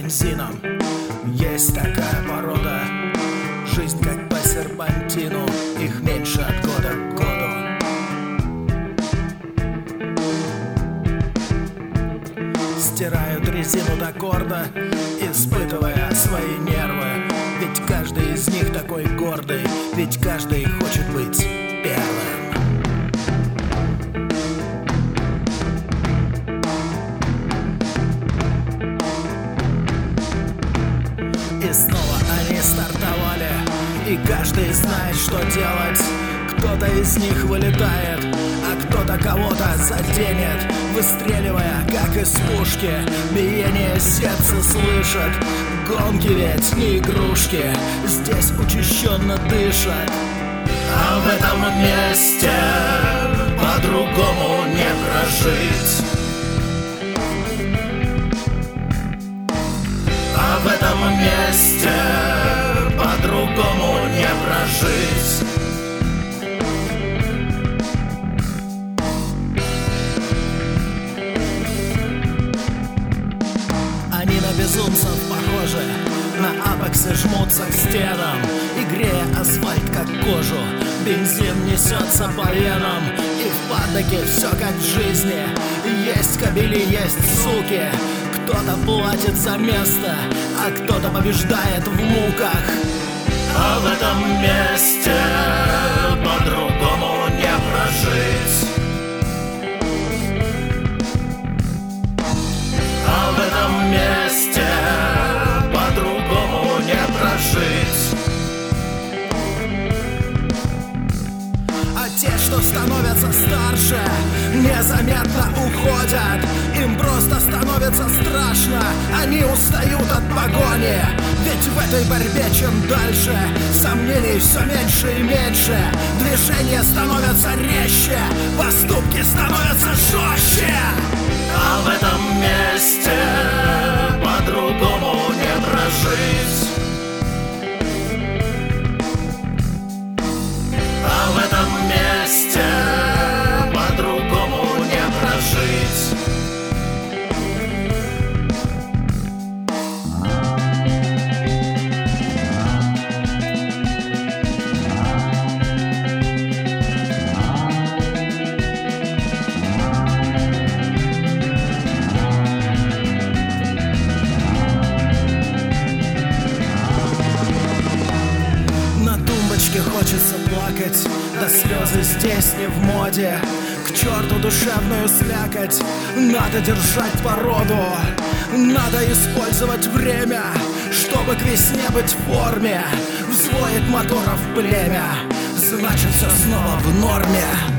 бензином. Есть такая порода, жизнь как по серпантину, их меньше от года к году. Стирают резину до корда, испытывая свои нервы. Ведь каждый из них такой гордый, ведь каждый хочет быть первым. И снова они стартовали, и каждый знает, что делать. Кто-то из них вылетает, а кто-то кого-то заденет, выстреливая, как из пушки. Биение сердца слышат, гонки ведь не игрушки, здесь учащенно дышат. А в этом месте по-другому не прожить. А в этом месте по-другому не прожить. Они на безумцев похожи, на апексе жмутся к стенам и грея асфальт как кожу. Бензин несется по венам, и в падоке все как в жизни. Есть кобели, есть суки, кто-то платит за место, а кто-то побеждает в муках. А в этом месте по-другому не прожить. А в этом месте по-другому не прожить. А те, что становятся старше, незаметно уходят. Им просто становится страшно, они устают от погони. Ведь в этой борьбе чем дальше, сомнений все меньше и меньше. Движения становятся резче, поступки становятся жестче. А в этом месте по-другому не прожить. А в этом месте по-другому не прожить. Хочется плакать, да слезы здесь не в моде. К черту душевную слякоть, надо держать породу. Надо использовать время, чтобы к весне быть в форме. Взвоет моторов племя, значит все снова в норме.